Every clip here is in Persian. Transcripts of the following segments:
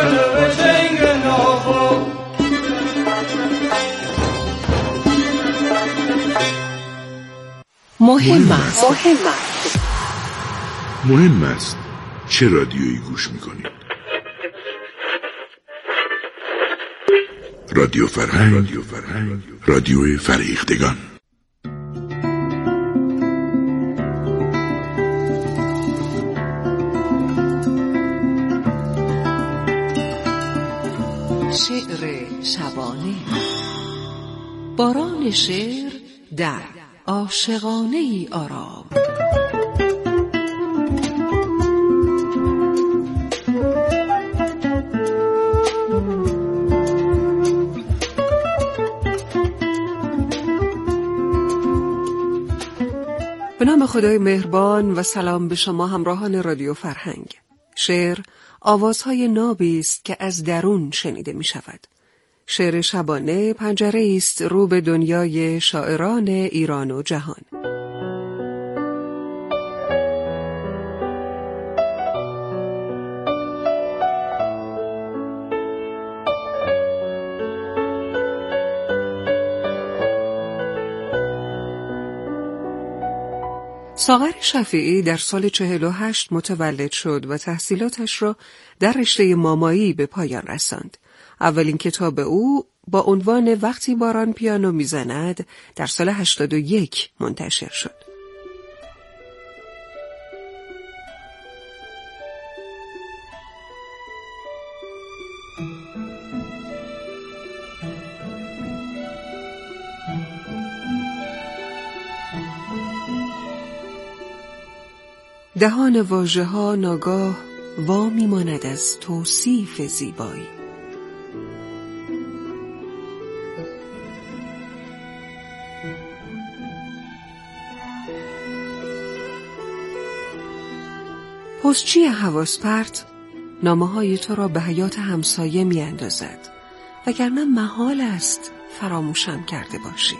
مهم است چه رادیویی گوش میکنید. رادیو فرهنگ، رادیو فرهیختگان. شعر شبانه. باران شعر در عاشقانه ای آرام. به نام خدای مهربان و سلام به شما همراهان رادیو فرهنگ. شعر آوازهای نابی است که از درون شنیده می شود. شعر شبانه پنجره است رو به دنیای شاعران ایران و جهان. ساغر شفیعی در سال 48 متولد شد و تحصیلاتش را در رشته مامایی به پایان رساند. اولین کتاب او با عنوان وقتی باران پیانو میزند در سال 81 منتشر شد. دهان واژه‌ها ناگاه وا می‌ماند از توصیف زیبایی. پستچی حواس پرت نامه‌های تو را به حیات همسایه می‌اندازد، وگرنه محال است فراموشم کرده باشی.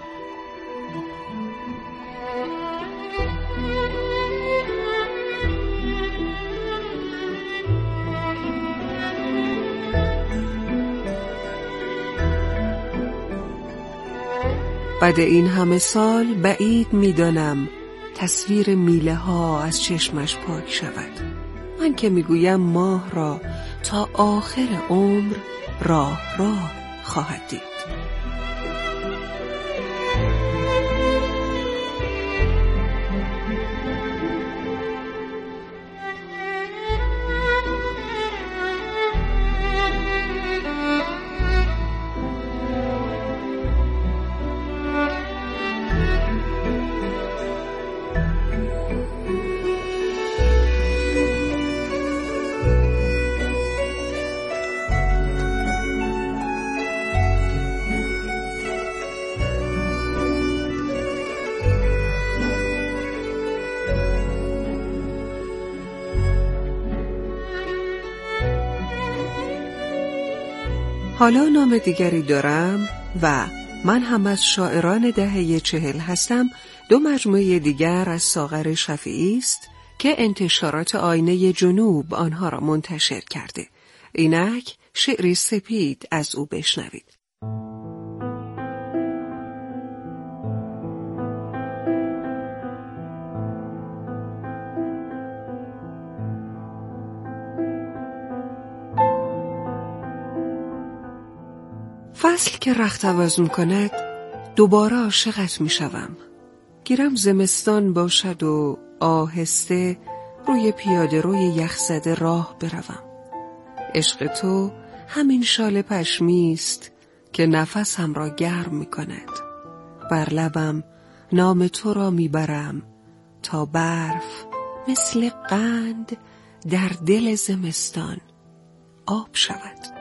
بعد این همه سال بعید می‌دانم تصویر میله ها از چشمش پاک شود. من که میگویم ماه را تا آخر عمر راه خواهد دید. حالا نام دیگری دارم و من هم از شاعران دهه 40 هستم. دو مجموعه دیگر از ساغر شفیعی است که انتشارات آینه جنوب آنها را منتشر کرده. اینک شعری سپید از او بشنوید. فصل که رخت عوض می‌کند دوباره عاشقت می‌شوم. گیرم زمستان باشد و آهسته روی پیاده روی یخزده راه بروم. عشق تو همین شال پشمی است که نفسم را گرم می‌کند. بر لبم نام تو را میبرم تا برف مثل قند در دل زمستان آب شود.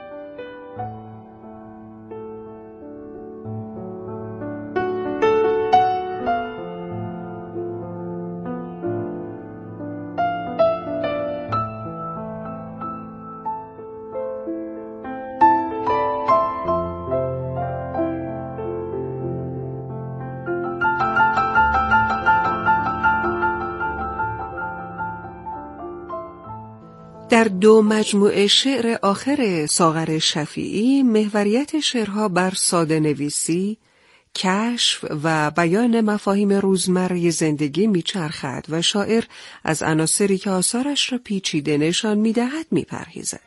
در 2 مجموعه شعر آخر ساغر شفیعی محوریت شعرها بر ساده نویسی، کشف و بیان مفاهیم روزمره زندگی میچرخد و شاعر از عناصری که آثارش را پیچیده نشان میدهد میپرهیزد.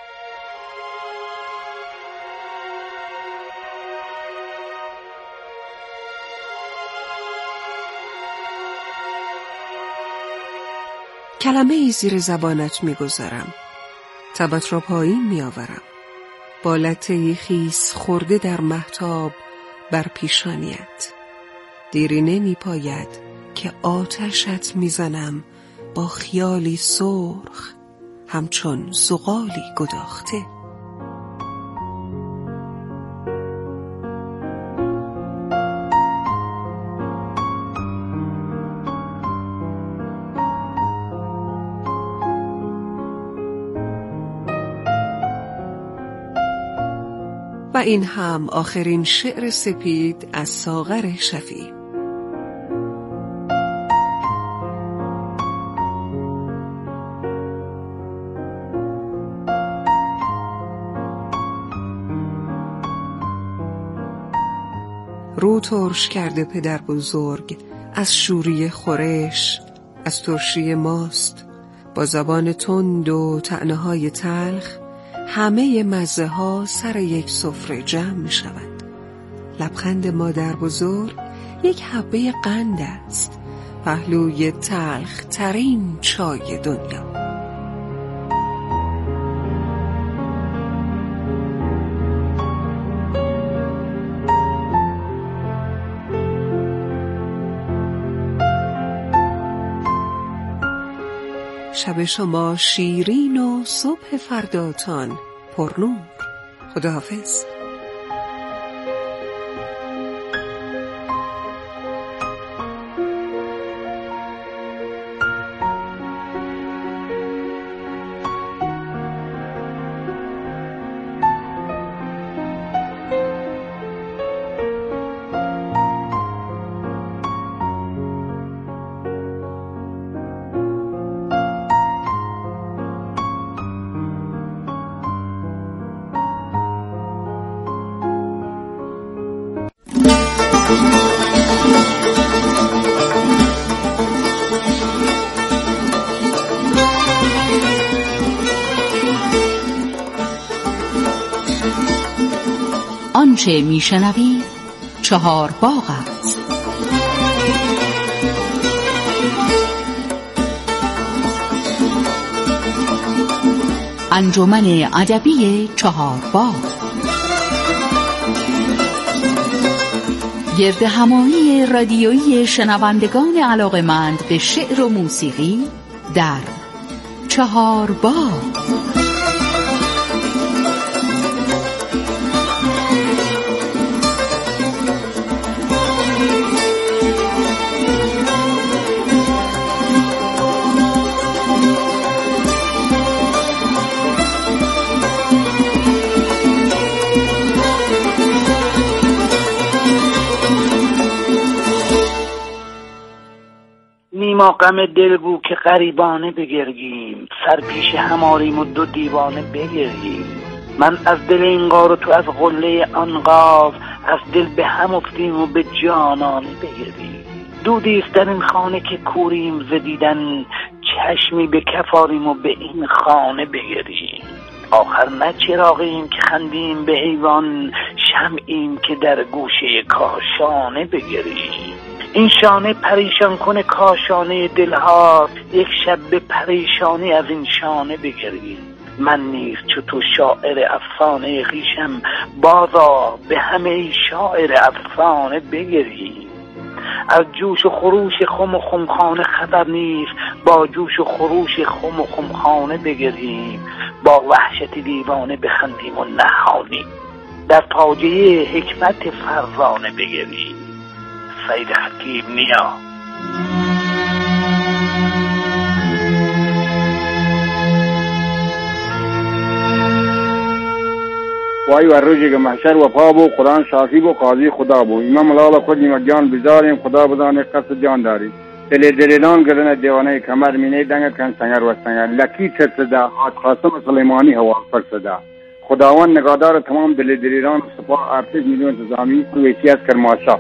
کلمه ای زیر زبانت میگذارم، تبت را پایین میآورم، با لطه‌ای خیس خورده در مهتاب بر پیشانیت. دیری نمی پاید که آتشت میزنم با خیالی سرخ، همچون زغالی گداخته. و این هم آخرین شعر سپید از ساغر شفیعی. رو ترش کرده پدر بزرگ از شوری خورش، از ترشی ماست، با زبان تند و طعنه‌های تلخ همه مزه ها سر یک سفره جمع می شود. لبخند مادر بزرگ یک حبه قند است، پهلوی تلخ ترین چای دنیا. شب شما شیرین و صبح فرداتان پرنور. خداحافظ. آنچه میشنوید 4 باغ است. انجمن ادبی 4 باغ گرد همایی رادیویی شنوندگان علاقه‌مند به شعر و موسیقی در 4 باغ. ما غم دلگو که غریبانه بگرگیم، سر پیش هماریم و 2 دیوانه بگرگیم. من از دل این غار و تو از قله آن غاف، از دل به هم افتیم و به جانانه بگریم. دودی است در این خانه که کوریم ز دیدن، چشمی به کفاریم و به این خانه بگریم. آخر نه چراغیم که خندیم به ایوان، شمعیم که در گوشه کاشانه بگریم. این شانه پریشان کنه کاشانه دلها، یک شب به پریشانی از این شانه بگریم. من نیز چو تو شاعر افسانه خویشم، بازا به همه شاعر افسانه بگریم. از جوش و خروش خم و خمخانه خبر نیست، با جوش و خروش خم و خمخانه بگریم. با وحشت دیوانه بخندیم و نهانیم، در پاجه حکمت فرزانه بگریم. سید حکیم نیا. وای ور روزی که محشر و پا بو، قرآن شافی بو، قاضی خدا بو. امام ملال خود نیمک جان بیزاریم، خدا بدانه قصد جان داریم. دلیلان گردن دیوانه کمر مینه دنگت کن سنگر و سنگر لکی ترسده حاج قاسم سلیمانی هوا فرسده خداوند نگادار تمام دلیلان سپاه ارتش میلیون انتظامی ویسیت کرماشا.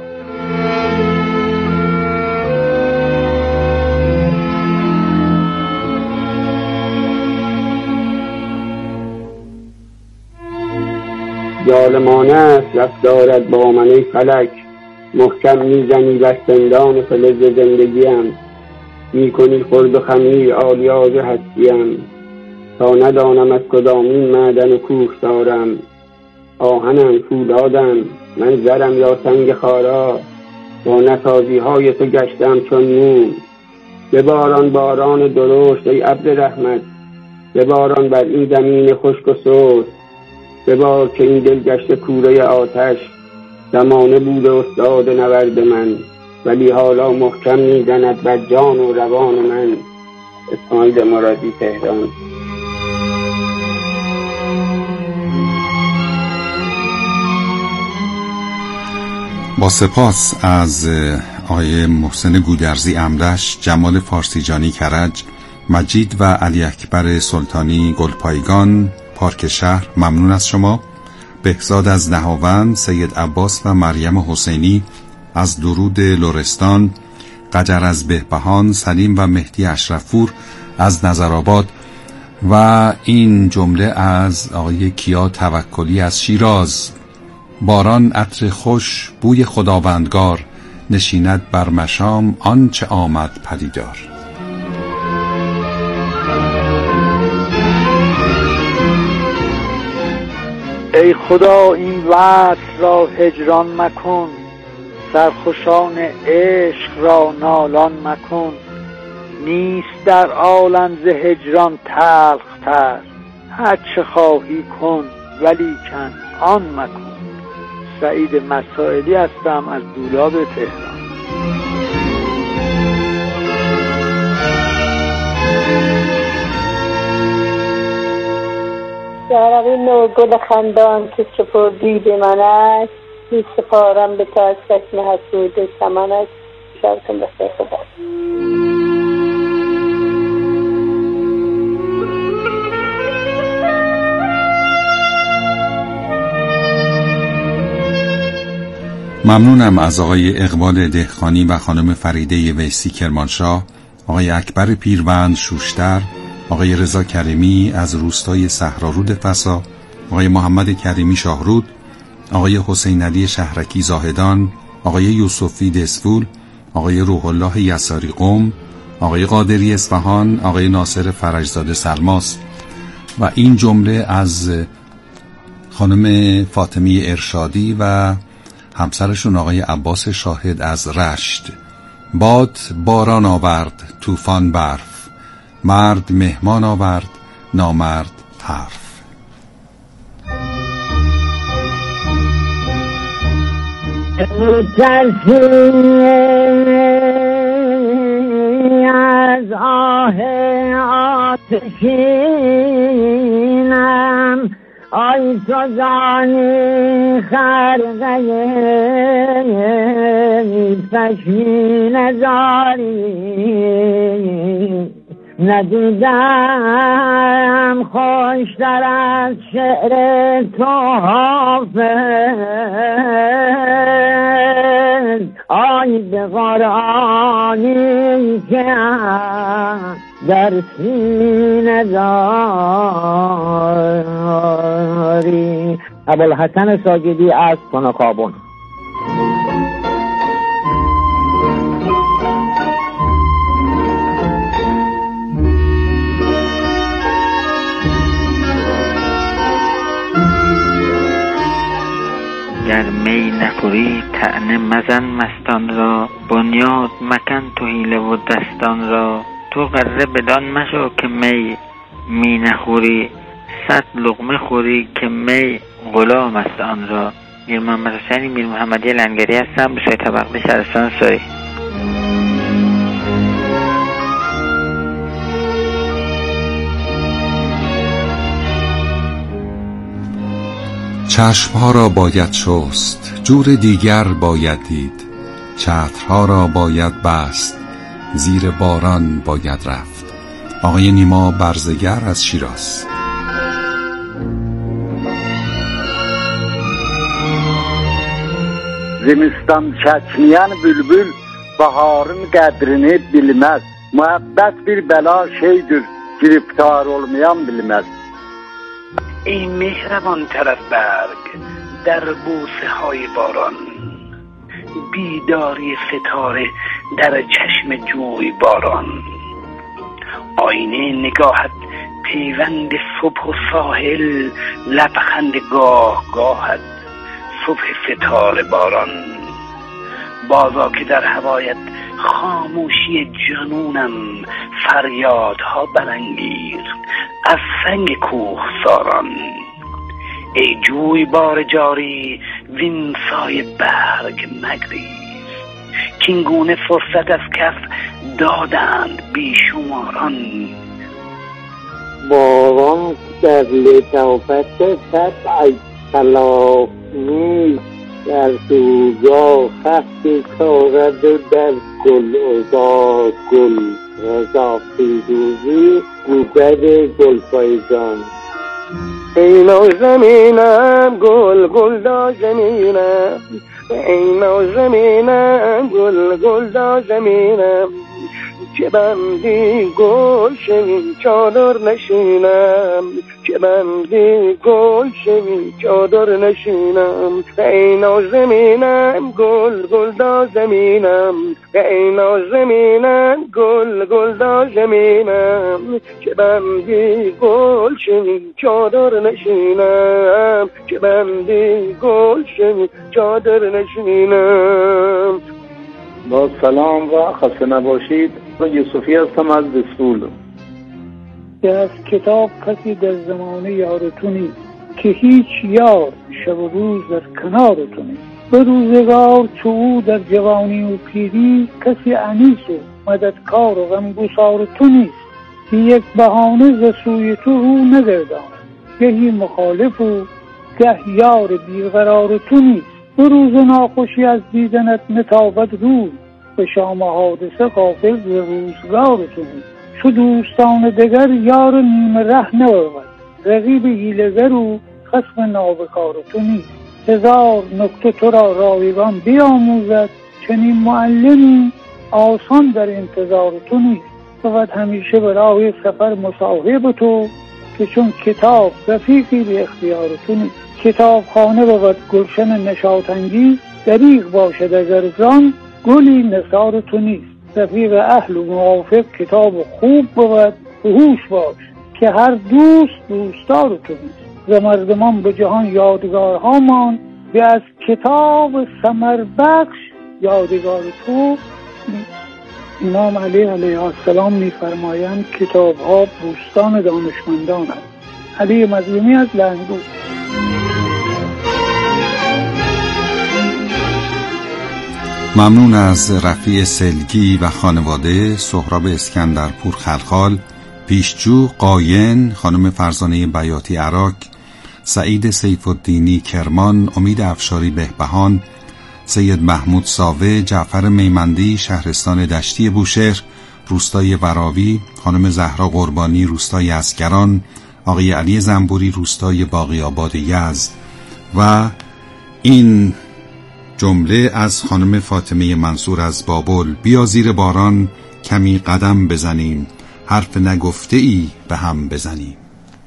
ظالمانه است رفتارت با من ای فلک، محکم میزنی بر سندان فلز زندگیم، میکنی خرد و خمیر آلیاژ هستیم، تا ندانم از کدامین معدن و کوه سارم، آهنم فولادم من زرم یا سنگ خارا، با نسازی های تو گشتم چون موم. بباران باران درشت ای ابر رحمت، بباران بر این زمین خشک و سوز، ببار که این دل گشته کوره آتش، زمانه بوده استاد نورد من، ولی حالا محکم میزند بر جان و روان من. اسماعیل مرادی، تهران. با سپاس از آقای محسن گودرزی امرش، جمال فارسیجانی کرج، مجید و علی اکبر سلطانی گلپایگان پارک شهر، ممنون از شما. بهزاد از نهاوند، سید عباس و مریم حسینی از درود لرستان، قجر از بهبهان، سلیم و مهدی اشرفپور از نظرآباد و این جمله از آقای کیا توکلی از شیراز. باران عطر خوش بوی خداوندگار، نشیند بر مشام آنچه آمد پدیدار. ای خدا این وصل را هجران مکن، سرخوشان عشق را نالان مکن، نیست در عالم ز هجران تلخ تر، هر چه خواهی کن ولیکن آن مکن. سعید مسائلی هستم از دولاب تهران. یارقی نورگل خندان که سپردی به منش، می سپارم به تا از چشم حسود سمنش. شبتون بخیر، خدا. ممنونم از آقای اقبال دهخانی و خانم فریده ویسی کرمانشاه، آقای اکبر پیروند شوشتر، آقای رضا کریمی از روستای صحرارود فسا، آقای محمد کریمی شاهرود، آقای حسین علی شهرکی زاهدان، آقای یوسفی دسفول، آقای روح الله یساری قم، آقای قادری اصفهان، آقای ناصر فرجزاده سلماس و این جمله از خانم فاطمی ارشادی و همسرشون آقای عباس شاهد از رشت. باد باران آورد، طوفان برف، مرد مهمان آورد، نامرد حرف. ترسی از آه آتشینم، آی تو زانی خرقه فشی نزاری، ندیدم خوشتر از شعر تو حافظ، آی به قرآنی که در سینه داری. ابوالحسن ساجدی از کنکابون. گر می نخوری طعنه مزن مستان را، بنیاد مکن تو حیله و دستان را. تو غره بدان مشو که می نخوری، 100 لقمه خوری که می غلام است آن را. میر محمد حسینی میر محمدی لنگری هستم، به شای طبقه شهرستان ساری. چشمها را باید شست، جور دیگر باید دید، چترها را باید بست، زیر باران باید رفت. آقای نیما برزگر از شیراز. Zemistan çəkməyən bülbül baharın qədrini bilməz. Muhabbət bir bəla şeydir, giriftar olmayan bilməz. ای مهربان تر از برگ در بوسه های باران، بیداری ستاره در چشم جوی باران. آینه نگاهت پیوند صبح و ساحل، لبخند گاه گاهت صبح ستاره باران. بازا که در هوایت خاموشی جنونم فریادها برانگیخت از سنگ کوهساران. ای جوی بار جاری وین سایه برگ مگریز، کینگونه فرصت از کف دادند بیشماران. باران در لطافت طبع خلاف نیست، در سوزا خط کارد و در گل ازار گل رضا فیروزی گوید گل پایزان. ای نازنینم گل گل دا زمینم، ای نازنینم گل گل دا زمینم، که بندی گل شوی چادر نشینم، که بندی گل شوی چادر نشینم. ای نازمینم گل گل دا زمینم، ای نازمینم گل گل دا زمینم، که بندی گل شوی چادر نشینم، که بندی گل شوی چادر نشینم. با سلام و خسته نباشید. یوسفی هستم از دسفول. که از کتاب کسی در زمانه یارتو نیست، که هیچ یار شب و روز در کنارتو نیست. به روزگار چو او در جوانی و پیری، کسی انیس و مددکار و غمگسار تو نیست. بی یک بهانه ز سوی تو رو نگرداند، گهی مخالف و گه یار بیقرار تو نیست. به روز ناخوشی از دیدنت نتابد روی، به شام حادثه غافل ز روزگار تو نیست. چو دوستان دگر یار نیمه ره نبود، رقیب حیله‌گر و خصم نابکار تو نیست. هزار نکته تو را رایگان بیاموزد، چنین معلمی آسان در انتظار تو نیست. بود همیشه برای سفر مصاحب تو، که چون کتاب رفیقی به اختیار تو نیست. کتاب خانه بود گلشن نشاط انگیز، دریغ باشد اگر زان گلی نثار تو نیست. رفیق اهل و موافق کتاب خوب بود، هوش باش که هر دوست دوستار تو نیست. ز مردمان به جهان یادگارها ماند، به از کتاب ثمر بخش یادگار تو نیست. امام علی علیه السلام می‌فرمایند کتاب‌ها بوستان دانشمندان است. علی مظلومی از لنگرود. ممنون از رفیع سلگی و خانواده، سهراب اسکندرپور خلخال، پیشجو قاین، خانم فرزانه بیاتی عراق، سعید سیف الدینی کرمان، امید افشاری بهبهان، سید محمود ساوه، جعفر میمندی شهرستان دشتی بوشهر روستای وراوی، خانم زهرا قربانی روستای اسگران، آقای علی زنبوری روستای باقی آباد یزد و این جمله از خانم فاطمه منصور از بابل. بیا زیر باران کمی قدم بزنیم، حرف نگفته ای به هم بزنیم.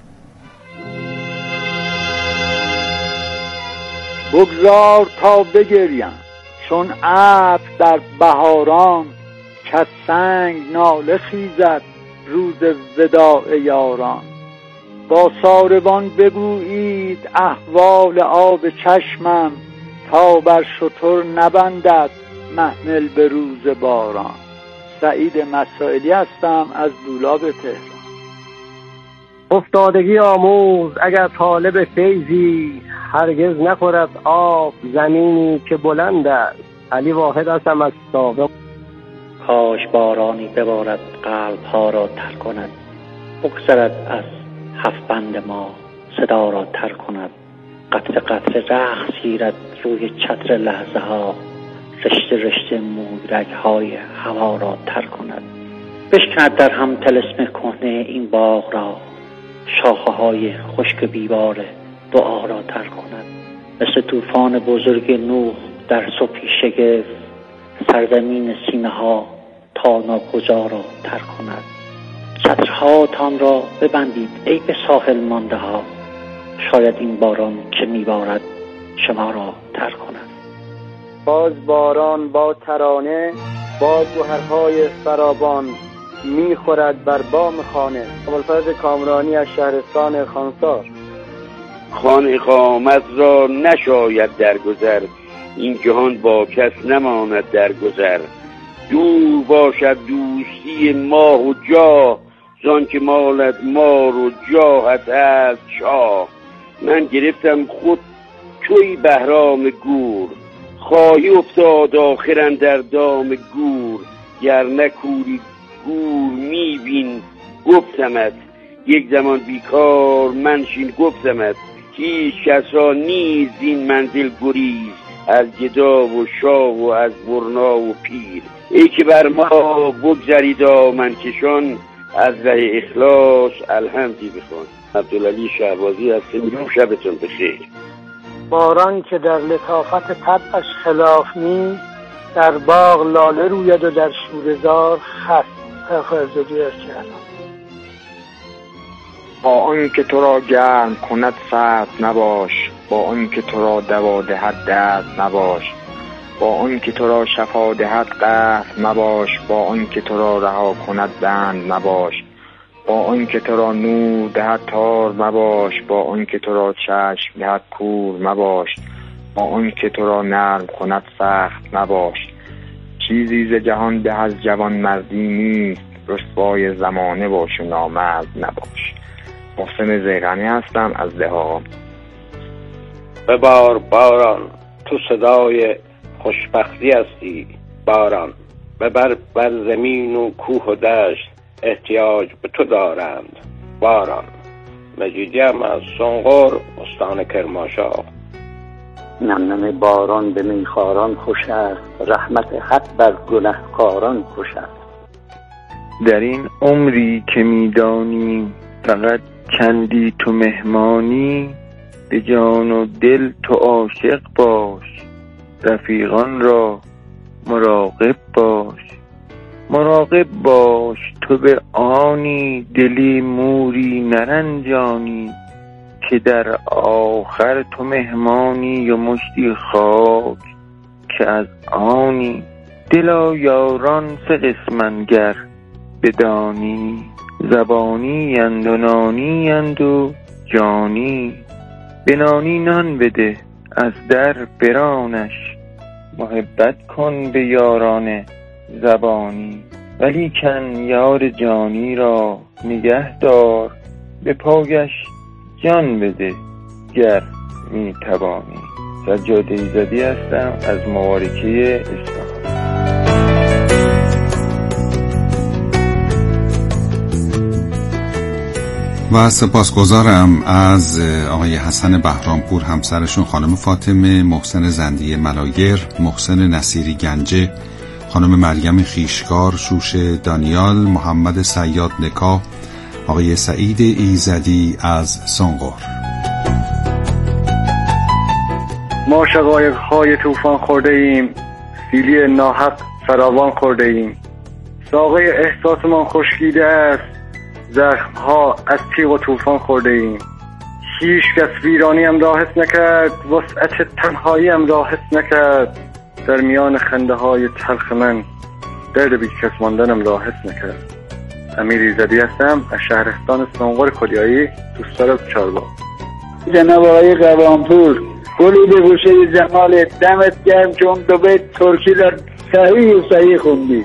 بگذار تا بگریم چون ابر در بهاران، که سنگ ناله خیزد روز وداع یاران. با ساربان بگویید احوال آب چشمم، تا بر شتر نبندد محمل به روز باران. سعید مسائلی هستم از دولاب تهران. افتادگی آموز اگر طالب فیضی، هرگز نخورد آب زمینی که بلند است. علی واحد هستم از ساوه. کاش بارانی ببارد قلب ها را تر کند، بگذرد از هفت بند ما صدا را تر کند. قطره قطره رقص گیرد روی چتر لحظه ها، رشته رشته مویرگ‌های هوا را تر کند. بشکند در هم طلسم کهنه این باغ را، شاخه‌های خشک بیبار دعا را تر کند. مثل طوفان بزرگ نوح در صبحی شگفت، سرزمین سینه‌ها تا ناکجا را تر کند. چترهاتان را ببندید ای به ساحل مانده ها، شاید این باران که میبارد شما را تر کند. باز باران با ترانه، با گوهرهای فراوان میخورد بر بام خانه. ابوالفضل کامرانی از شهرستان خانسار. خان اقامت را نشاید درگذر، این جهان با کس نماند درگذر. دور باشد دوستی ماه و جاه، زان که مالت مار و جاهت از شاه. من گرفتم خود توی بهرام گور، خواهی افتاد آخرن در دام گور. گر نکوری گور میبین گفتمت، یک زمان بیکار منشین گفتمت. هیچ کس را نیز این منزل گریز، از گدا و شاه و از برنا و پیر. ای که بر ما بگذری دامن کشان، از ره اخلاص الحمدی بخوان. عبدالعلی شهبازی هستم. شبتون بخیر. باران که در لطافت طبعش خلاف نیست، در باغ لاله روید و در شوره‌زار خس. فرزادی از کردم. با آن که تو را گرم کند سرد نباش، با آن که تو را دوا دهد دست نباش. با آن که تو را شفا دهد قهر مباش، با آن که تو را رها کند بند مباش. با آن که تو را نور دهد تار مباش، با آن که تو را چشم دهد کور مباش. با آن که تو را نرم کند سخت مباش. چیزی ز جهان به از جوان مردی نیست، رسوای زمانه باش و نامرد نباش. محسن زیغنی هستم از دهان. ببار باران، تو صدای خوشبختی هستی. باران ببر بر زمین و کوه و دشت، احتیاج به تو دارند. باران. مجیدی هم از سنقر، استان کرمانشاه. نم باران به میخواران خوش است، رحمت حق بر گنهکاران خوش است. در این عمری که میدانی فقط چندی تو مهمانی، به جان و دل تو عاشق باش، رفیقان را مراقب باش. مراقب باش تو به آنی، دلی موری نرنجانی، که در آخر تو مهمانی و مشتی خاک که از آنی. دلا یاران سه قسمنگر بدانی، زبانی اند و نانی اند و جانی. بنانی نان بده از در برانش، محبت کن به یاران زبانی. ولی کن یار جانی را نگه دار، به پایش جان بده گر می توانی. سجاد ایزدی هستم از مبارکه اصفهان. و سپاسگزارم از آقای حسن بهرامپور، همسرشون خانم فاطمه، محسن زندی ملایر، محسن نصیری گنجه، خانم مریم خیشکار، شوش دانیال، محمد صیاد نکا، آقای سعید ایزدی از سنقر. ما شقایق‌های طوفان خورده ایم، سیلی ناحق فراوان خورده ایم. ساقه احساسمان خشکیده است، زخم‌ها از تیغ و طوفان خورده ایم. هیچ کس ویرانیم را حس نکرد، وسعت تنهاییم را حس نکرد. در میان خنده های تلخ من درد بی کس ماندنم را حس نکرد. امیر ایزدی هستم از شهرستان سنقر کلیایی، دوستدار چارباغ. جناب آقای قوامپور، گلی به گوشه جمال دمت گرم که اون دو بیت ترکی را صحیح خوندی.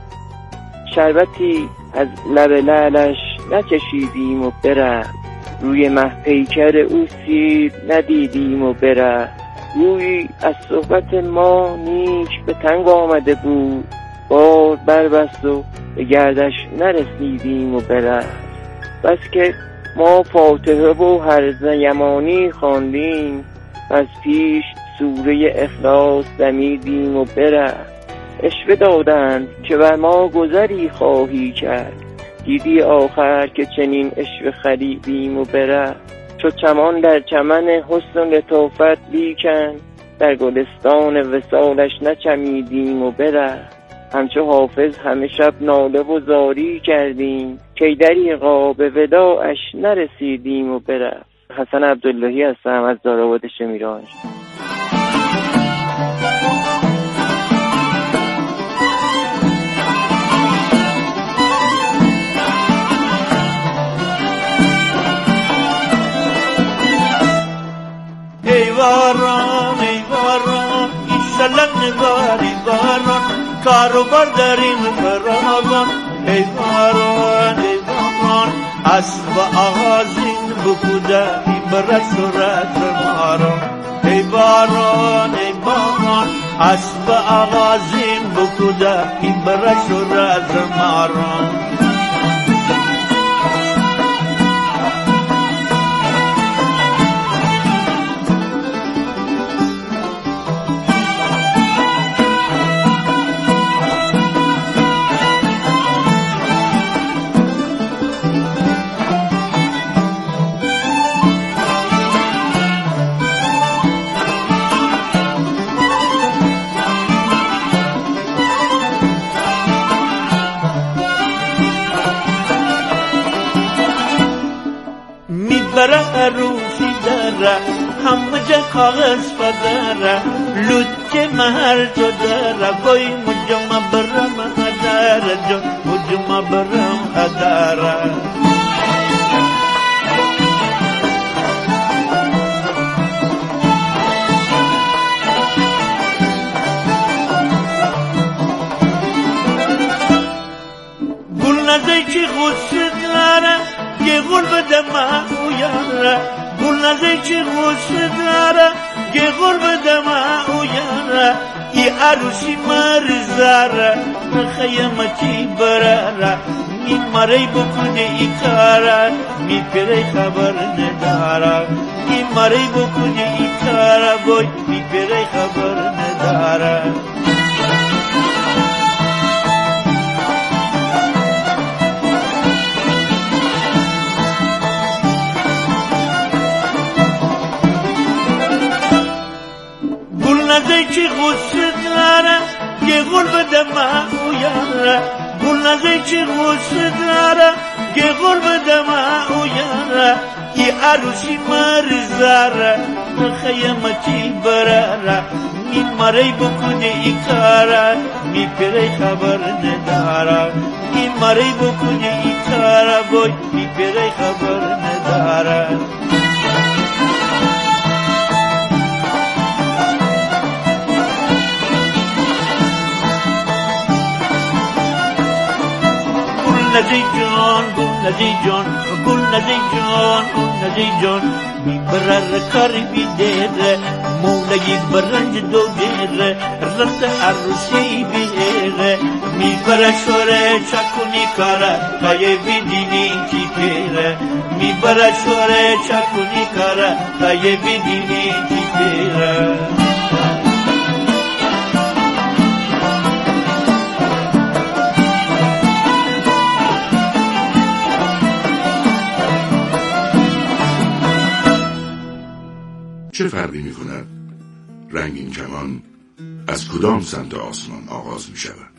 شربتی از لب لعلش نچشیدیم و برفت، روی مه پیکر او سیر ندیدیم و برفت. روی از صحبت ما نیک به تنگ آمده بود، بار بربست و به گردش نرسیدیم و برفت. بس که ما فاتحه و هرز یمانی خواندیم، از پیش سوره اخلاص دمیدیم و برفت. اشوه دادند که بر ما گذری خواهی کرد، دیدی آخر که چنین اشوه خریدیم و برفت. چو چمان در چمن حسن و لطافت لیکن، در گلستان وصالش نچمیدیم و برفت. همچو حافظ همه شب ناله و زاری کردیم، کی دریغا به وداعش نرسیدیم و برفت. حسن عبداللهی هستم از دارآباد شمیران. ای باران ای باران ایشالله نگاری باران، کارو برداریم فراوان. ای باران ای باران اسب آغازین بکوده بر صورت ماران. ای باران ای باران اسب آغازین بکوده بر صورت ماران. برای عروسی داره همه جا کاغذ پدره، لوچه مهر جو داره گوی مجمع برم هداره جو مجمع برم هداره. گل نزه چی غصه داره یه گل بده من یاره، گل نزه چی غصه داره یه گل بده من یاره. ای عروسی مرزاره خیمه چی براره، این مری بکنه ای کاره می پیره خبر نداره. این مری بکنه ای کاره بای می پیره خبر نداره. چی غصه داره یه گل بده من یاره، گل نزه چی غصه داره یه گل بده من یاره. ای عروسی مرزاره خیمه چی براره، این مری بکنه ای کاره می پیره خبر نداره. این مری بکنه ای کاره بای می پیره خبر نداره. نزی جان گل نزی جان گل نزی جان گل نزی جان می برر کاری بیدره مولای برنج دو دیره رفت عروسی بیره می برر شوره چکونی کاره خیه بیدینی کی پیره. می برر شوره چکونی کاره خیه بیدینی کی پیره. چه فرقی می کند رنگین کمان از کدام سمت آسمان آغاز می شود؟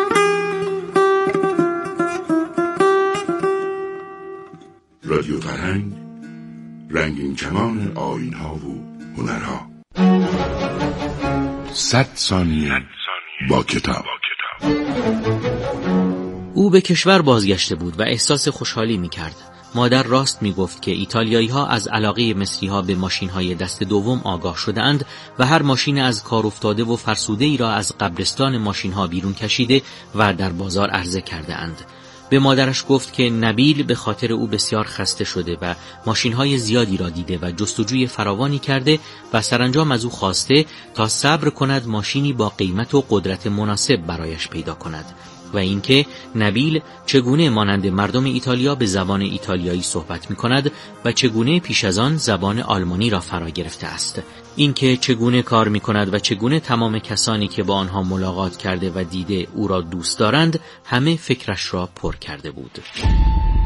رادیو فرهنگ، رنگین کمان آیین‌ها و هنرها. 100 ثانیه با کتاب. او به کشور بازگشته بود و احساس خوشحالی می کرد. مادر راست می گفت که ایتالیایی‌ها از علاقه مصری‌ها به ماشین‌های دست دوم آگاه شده‌اند و هر ماشین از کار افتاده و فرسوده‌ای را از قبرستان ماشین‌ها بیرون کشیده و در بازار عرضه کرده‌اند. به مادرش گفت که نبیل به خاطر او بسیار خسته شده و ماشین‌های زیادی را دیده و جستجوی فراوانی کرده و سرانجام از او خواسته تا صبر کند ماشینی با قیمت و قدرت مناسب برایش پیدا کند. و اینکه نبیل چگونه مانند مردم ایتالیا به زبان ایتالیایی صحبت می‌کند و چگونه پیش از آن زبان آلمانی را فرا گرفته است. اینکه چگونه کار می‌کند و چگونه تمام کسانی که با آنها ملاقات کرده و دیده او را دوست دارند، همه فکرش را پر کرده بود.